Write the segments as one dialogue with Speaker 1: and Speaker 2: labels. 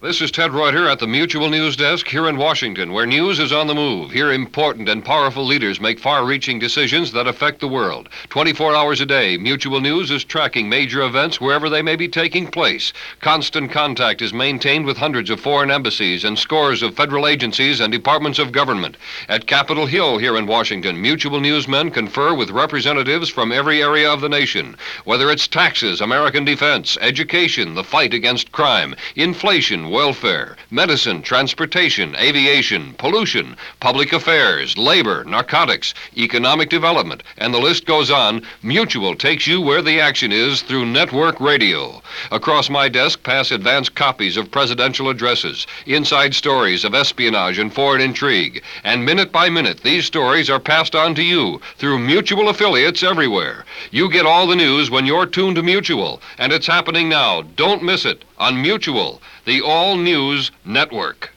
Speaker 1: This is Ted Reuter at the Mutual News Desk here in Washington, where news is on the move. Here, important and powerful leaders make far-reaching decisions that affect the world. 24 hours a day, Mutual News is tracking major events wherever they may be taking place. Constant contact is maintained with hundreds of foreign embassies and scores of federal agencies and departments of government. At Capitol Hill here in Washington, Mutual Newsmen confer with representatives from every area of the nation. Whether it's taxes, American defense, education, the fight against crime, inflation, welfare, medicine, transportation, aviation, pollution, public affairs, labor, narcotics, economic development, and the list goes on, Mutual takes you where the action is through network radio. Across my desk pass advanced copies of presidential addresses, inside stories of espionage and foreign intrigue, and minute by minute these stories are passed on to you through Mutual affiliates everywhere. You get all the news when you're tuned to Mutual, and it's happening now. Don't miss it on Mutual, the all-news network.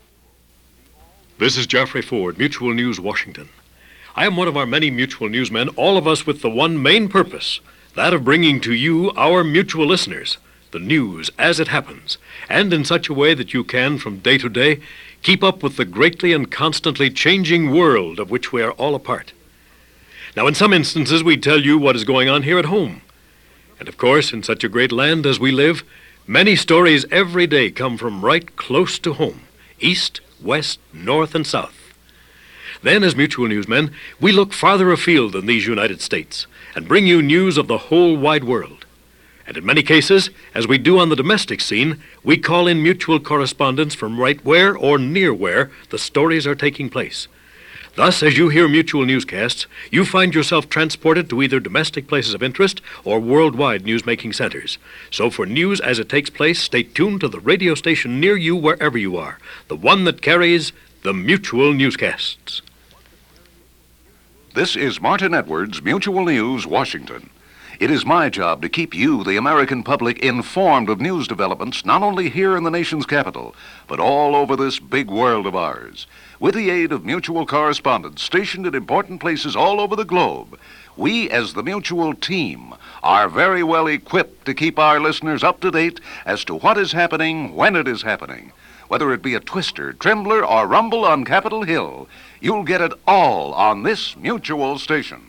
Speaker 2: This is Geoffrey Ford, Mutual News, Washington. I am one of our many Mutual newsmen, all of us with the one main purpose, that of bringing to you, our Mutual listeners, the news as it happens, and in such a way that you can, from day to day, keep up with the greatly and constantly changing world of which we are all a part. Now, in some instances, we tell you what is going on here at home. And of course, in such a great land as we live, many stories every day come from right close to home, east, west, north, and south. Then, as Mutual newsmen, we look farther afield than these United States and bring you news of the whole wide world. And in many cases, as we do on the domestic scene, we call in Mutual correspondents from right where or near where the stories are taking place. Thus, as you hear Mutual newscasts, you find yourself transported to either domestic places of interest or worldwide news-making centers. So for news as it takes place, stay tuned to the radio station near you wherever you are, the one that carries the Mutual newscasts.
Speaker 3: This is Martin Edwards, Mutual News, Washington. It is my job to keep you, the American public, informed of news developments not only here in the nation's capital, but all over this big world of ours. With the aid of Mutual correspondents stationed at important places all over the globe, we, as the Mutual team, are very well equipped to keep our listeners up to date as to what is happening when it is happening. Whether it be a twister, trembler, or rumble on Capitol Hill, you'll get it all on this Mutual station.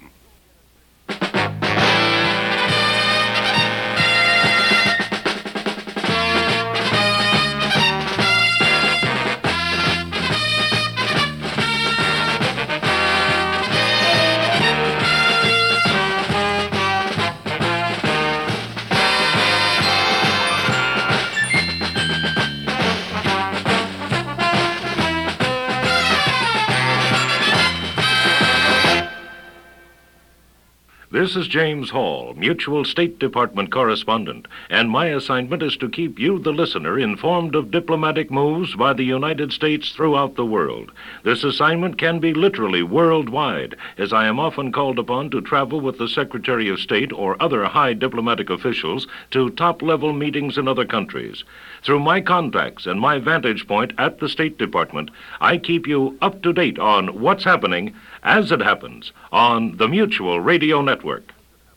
Speaker 4: This is James Hall, Mutual State Department correspondent, and my assignment is to keep you, the listener, informed of diplomatic moves by the United States throughout the world. This assignment can be literally worldwide, as I am often called upon to travel with the Secretary of State or other high diplomatic officials to top-level meetings in other countries. Through my contacts and my vantage point at the State Department, I keep you up to date on what's happening as it happens on the Mutual Radio Network.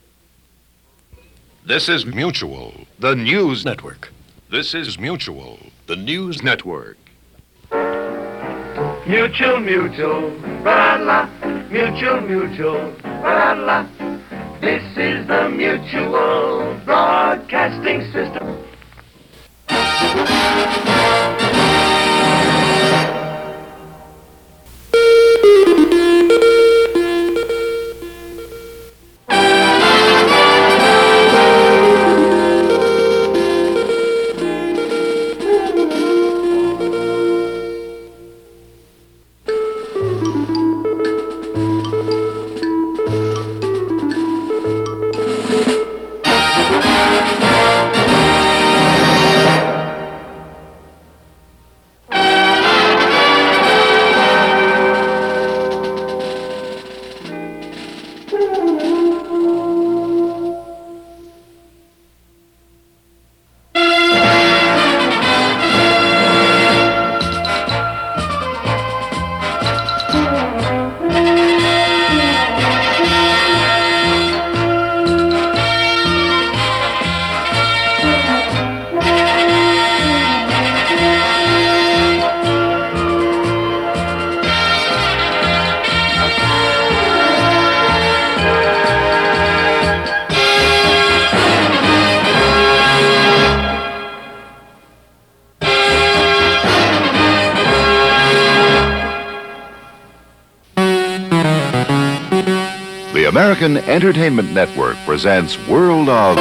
Speaker 3: This is Mutual, the news
Speaker 2: Network.
Speaker 3: This is Mutual,
Speaker 2: The News Network.
Speaker 5: Mutual, mutual, ba-da-la. Mutual, mutual, ba-da-la. This is the Mutual Broadcasting System.
Speaker 3: American Entertainment Network presents World of...